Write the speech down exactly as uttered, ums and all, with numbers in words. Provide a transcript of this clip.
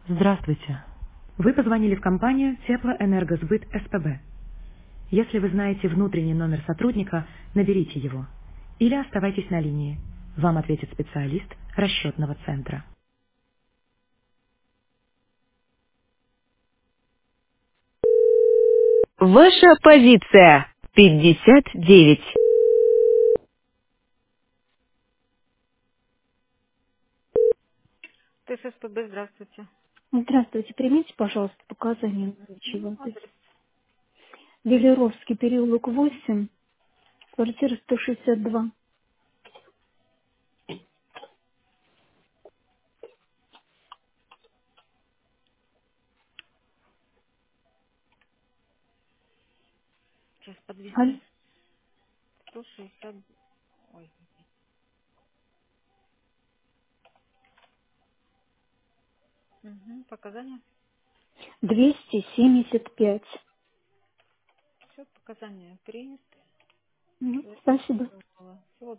Здравствуйте. Вы позвонили в компанию Теплоэнергосбыт СПБ. Если вы знаете внутренний номер сотрудника, наберите его. Или оставайтесь на линии. Вам ответит специалист расчетного центра. Ваша позиция пятьдесят девять. ТССПБ, здравствуйте. Здравствуйте, примите, пожалуйста, показания на рабочей воды. Велеровский переулок восемь, квартира сто шестьдесят два. Сейчас подвесите. Аль- сто шестьдесят. Ой. Угу. Показания. двести семьдесят пять. Все, показания приняты. Ну, спасибо. Всего